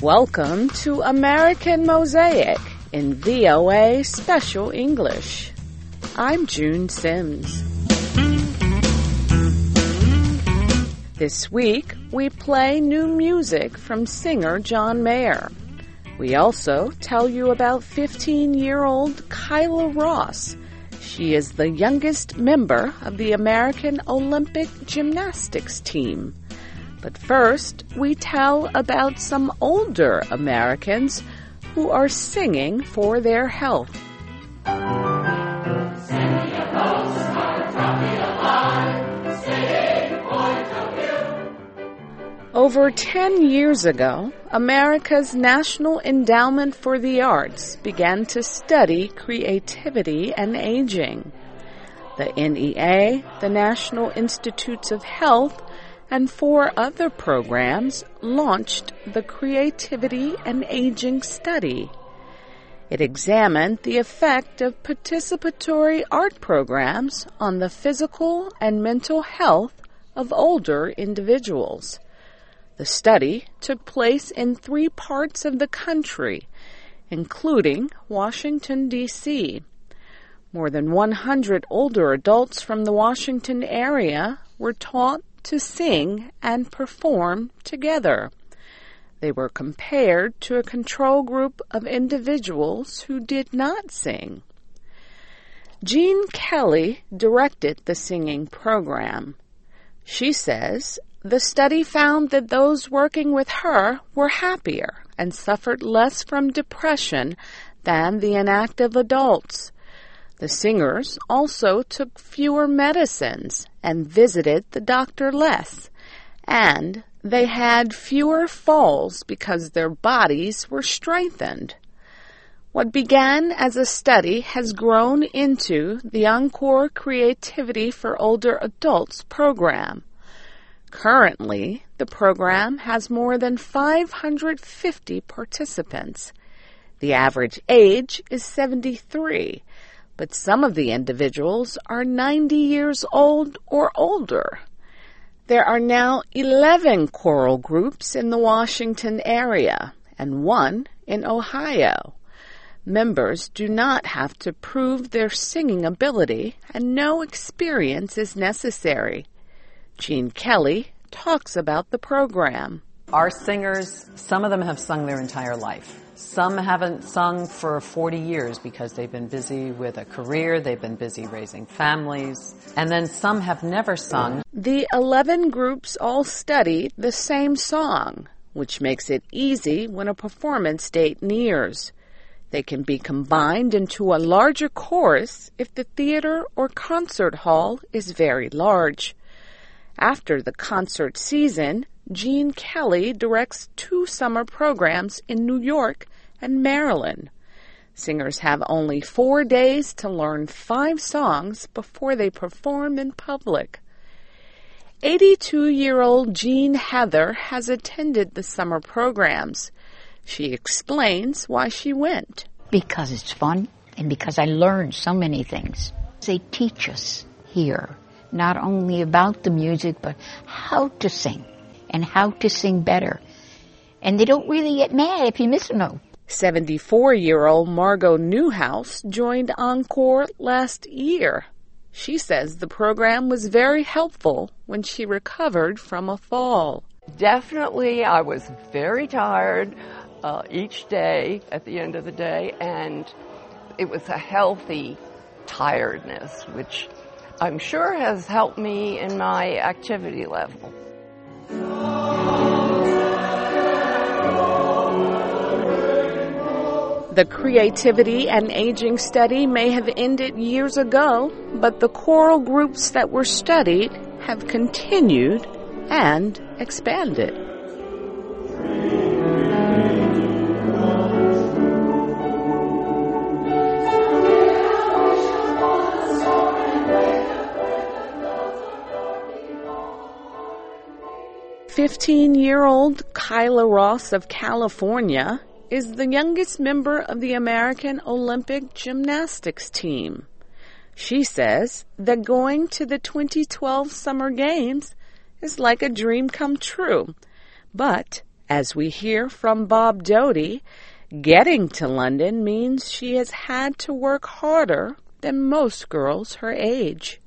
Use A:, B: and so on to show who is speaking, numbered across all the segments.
A: Welcome to American Mosaic in VOA Special English. I'm June Sims. This week, we play new music from singer John Mayer. We also tell you about 15-year-old Kyla Ross. She is the youngest member of the American Olympic Gymnastics team. But first, we tell about some older Americans who are singing for their health. Over 10 years ago, America's National Endowment for the Arts began to study creativity and aging. The NEA, the National Institutes of Health, and 4 other programs launched the Creativity and Aging Study. It examined the effect of participatory art programs on the physical and mental health of older individuals. The study took place in 3 parts of the country, including Washington, D.C. More than 100 older adults from the Washington area were taught to sing and perform together. They were compared to a control group of individuals who did not sing. Gene Kelly directed the singing program. She says, the study found that those working with her were happier and suffered less from depression than the inactive adults. The singers also took fewer medicines and visited the doctor less, and they had fewer falls because their bodies were strengthened. What began as a study has grown into the Encore Creativity for Older Adults program. Currently, the program has more than 550 participants. The average age is 73, but some of the individuals are 90 years old or older. There are now 11 choral groups in the Washington area and 1 in Ohio. Members do not have to prove their singing ability, and no experience is necessary. Gene Kelly talks about the program.
B: Our singers, some of them have sung their entire life. Some haven't sung for 40 years because they've been busy with a career, they've been busy raising families, and then some have never sung.
A: The 11 groups all study the same song, which makes it easy when a performance date nears. They can be combined into a larger chorus if the theater or concert hall is very large. After the concert season, Gene Kelly directs 2 summer programs in New York and Maryland. Singers have only 4 days to learn 5 songs before they perform in public. 82-year-old Jean Heather has attended the summer programs. She explains why she went.
C: Because it's fun and because I learned so many things. They teach us here not only about the music, but how to sing and how to sing better. And they don't really get mad if you miss a note.
A: 74-year-old Margot Newhouse joined Encore last year. She says the program was very helpful when she recovered from a fall.
D: Definitely, I was very tired each day at the end of the day, and it was a healthy tiredness, which I'm sure has helped me in my activity level.
A: The Creativity and Aging Study may have ended years ago, but the choral groups that were studied have continued and expanded. "15-year-old Kyla Ross of California is the youngest member of the American Olympic Gymnastics team. She says that going to the 2012 Summer Games is like a dream come true, but As we hear from Bob Doty, getting to London means she has had to work harder than most girls her age.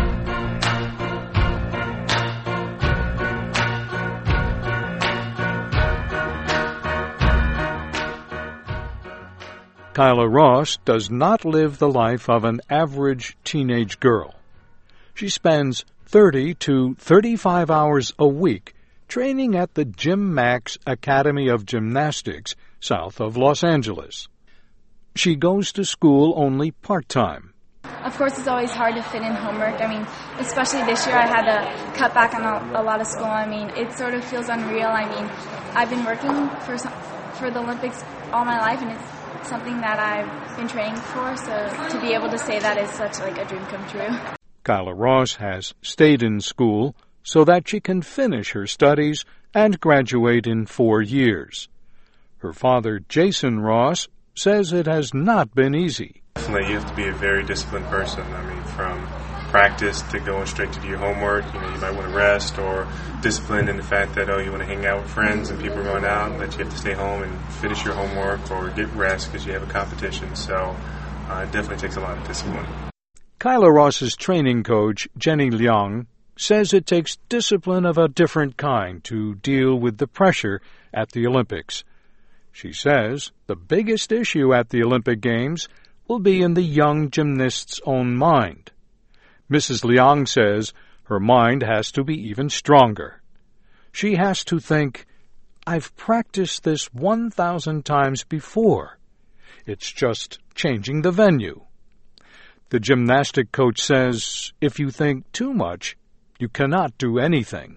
E: Kyla Ross does not live the life of an average teenage girl. She spends 30 to 35 hours a week training at the Jim Max Academy of Gymnastics south of Los Angeles. She goes to school only part-time.
F: Of course, it's always hard to fit in homework. I mean, especially this year, I had to cut back on a lot of school. I mean, it sort of feels unreal. I mean, I've been working for the Olympics all my life, and it's something that I've been training for, so to be able to say that is such like a dream come true.
E: Kyla Ross has stayed in school so that she can finish her studies and graduate in 4 years. Her father, Jason Ross, says it has not been easy.
G: Definitely, you have to be a very disciplined person. I mean, from practice to going straight to do your homework, you might want to rest, or discipline in the fact that, you want to hang out with friends and people going out, that you have to stay home and finish your homework or get rest because you have a competition. So it definitely takes a lot of discipline.
E: Kyla Ross's training coach, Jenny Liang, says it takes discipline of a different kind to deal with the pressure at the Olympics. She says the biggest issue at the Olympic Games will be in the young gymnast's own mind. Mrs. Liang says her mind has to be even stronger. She has to think, I've practiced this 1,000 times before. It's just changing the venue. The gymnastic coach says if you think too much, you cannot do anything.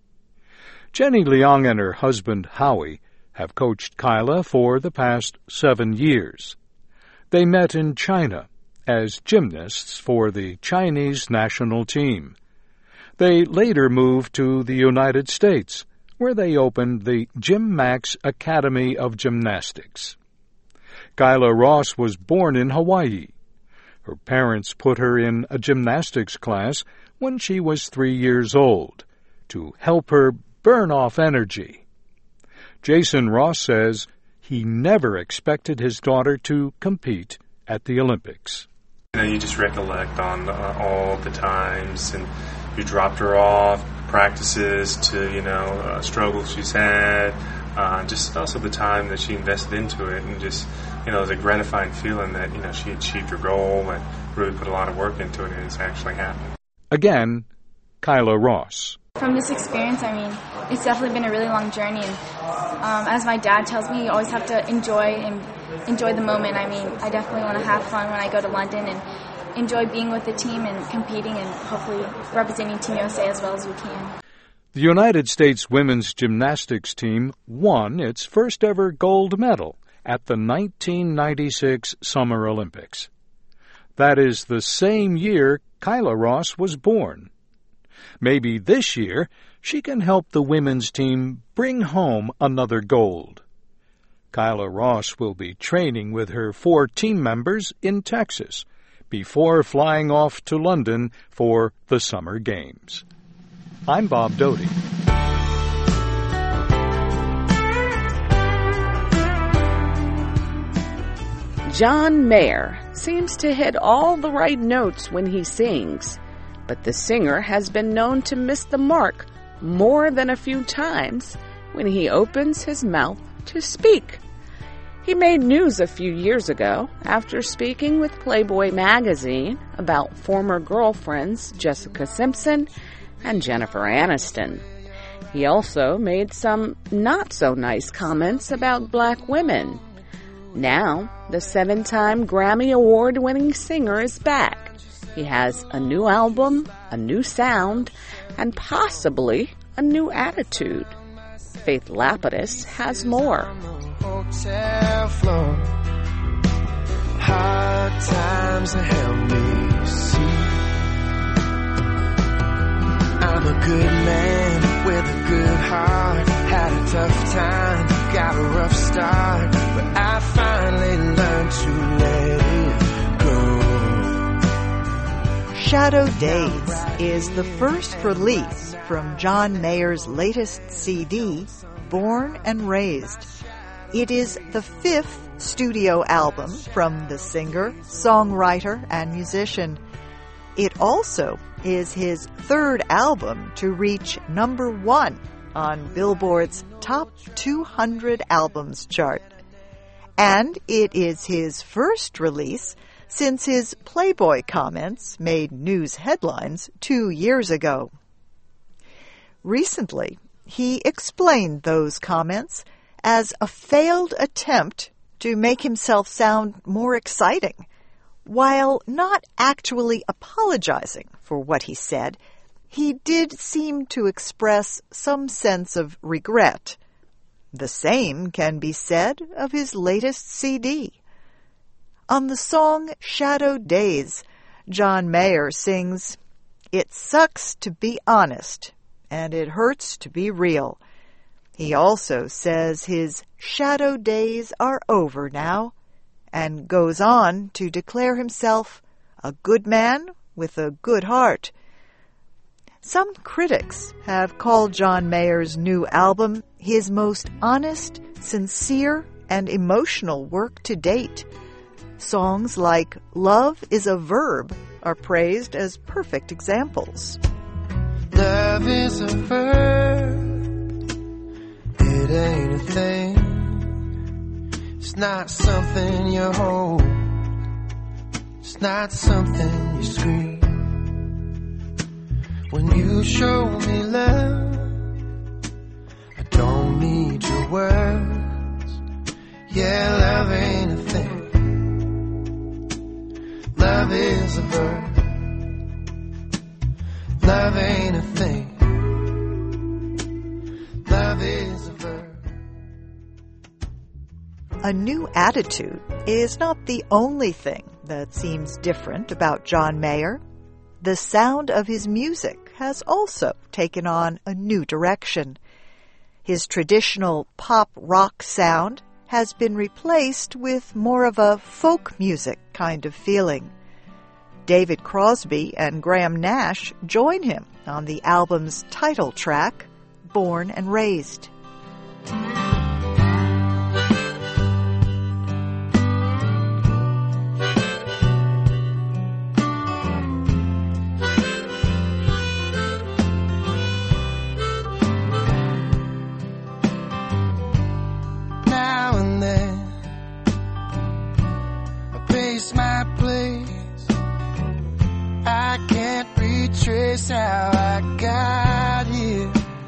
E: Jenny Liang and her husband, Howie, have coached Kyla for the past 7 years. They met in China as gymnasts for the Chinese national team. They later moved to the United States, where they opened the Jim Max Academy of Gymnastics. Kyla Ross was born in Hawaii. Her parents put her in a gymnastics class when she was 3 years old to help her burn off energy. Jason Ross says he never expected his daughter to compete at the Olympics.
G: You just recollect on all the times, and you dropped her off, practices to, struggles she's had, just also the time that she invested into it, and just, it was a gratifying feeling that, she achieved her goal and really put a lot of work into it, and it's actually happened.
E: Again, Kyla Ross.
F: From this experience, I mean, it's definitely been a really long journey, and as my dad tells me, you always have to enjoy the moment. I mean, I definitely want to have fun when I go to London and enjoy being with the team and competing and hopefully representing Team USA as well as we can.
E: The United States women's gymnastics team won its first ever gold medal at the 1996 Summer Olympics. That is the same year Kyla Ross was born. Maybe this year she can help the women's team bring home another gold. Kyla Ross will be training with her 4 team members in Texas before flying off to London for the Summer Games. I'm Bob Doty.
A: John Mayer seems to hit all the right notes when he sings, but the singer has been known to miss the mark more than a few times when he opens his mouth to speak. He made news a few years ago after speaking with Playboy magazine about former girlfriends Jessica Simpson and Jennifer Aniston. He also made some not-so-nice comments about black women. Now, the 7-time Grammy Award-winning singer is back. He has a new album, a new sound, and possibly a new attitude. Faith Lapidus has more.
H: Hotel floor, hard times help me see. I'm a good man with a good heart. Had a tough time, got a rough start, but I finally learned to let it go.
I: Shadow Days is the first release from John Mayer's latest CD, Born and Raised. It is the 5th studio album from the singer, songwriter, and musician. It also is his 3rd album to reach number 1 on Billboard's Top 200 Albums chart. And it is his first release since his Playboy comments made news headlines 2 years ago. Recently, he explained those comments as a failed attempt to make himself sound more exciting, while not actually apologizing for what he said. He did seem to express some sense of regret. The same can be said of his latest CD. On the song Shadow Days, John Mayer sings, "It sucks to be honest, and it hurts to be real." He also says his shadow days are over now, and goes on to declare himself a good man with a good heart. Some critics have called John Mayer's new album his most honest, sincere, and emotional work to date. Songs like Love is a Verb are praised as perfect examples.
H: Love is a verb. It ain't a thing. It's not something you hold. It's not something you scream. When you show me love, I don't need your words. Yeah, love ain't a thing. Love is a verb. Love ain't a thing. Love is a verb.
I: A new attitude is not the only thing that seems different about John Mayer. The sound of his music has also taken on a new direction. His traditional pop-rock sound has been replaced with more of a folk music kind of feeling. David Crosby and Graham Nash join him on the album's title track, Born and Raised.
H: Now and then, I pace my place. I can't retrace how I got here.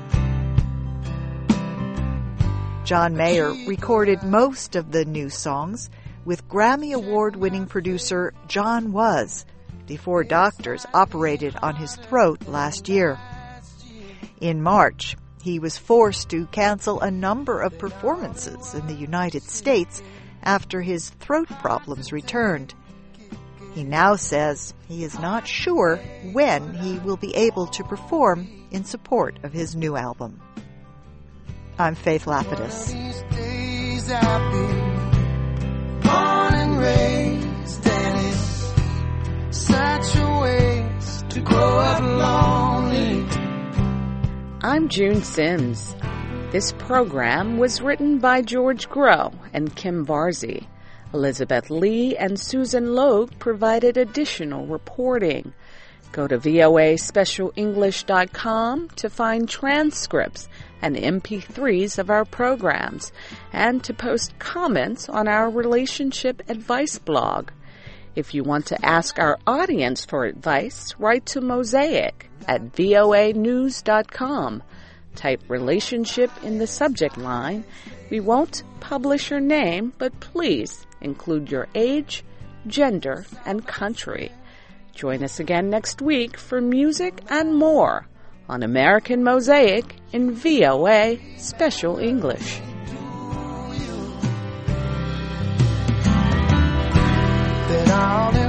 I: John Mayer recorded most of the new songs with Grammy Award-winning producer John Was before doctors operated on his throat last year. In March, he was forced to cancel a number of performances in the United States after his throat problems returned. He now says he is not sure when he will be able to perform in support of his new album. I'm Faith Lapidus.
H: These days I've been born and raised, and it's such a waste to grow up lonely.
A: I'm June Sims. This program was written by George Groh and Kim Varzi. Elizabeth Lee and Susan Logue provided additional reporting. Go to voaspecialenglish.com to find transcripts and MP3s of our programs and to post comments on our relationship advice blog. If you want to ask our audience for advice, write to Mosaic at voanews.com. Type relationship in the subject line. We won't publish your name, but please include your age, gender, and country. Join us again next week for music and more on American Mosaic in VOA Special English.
H: That all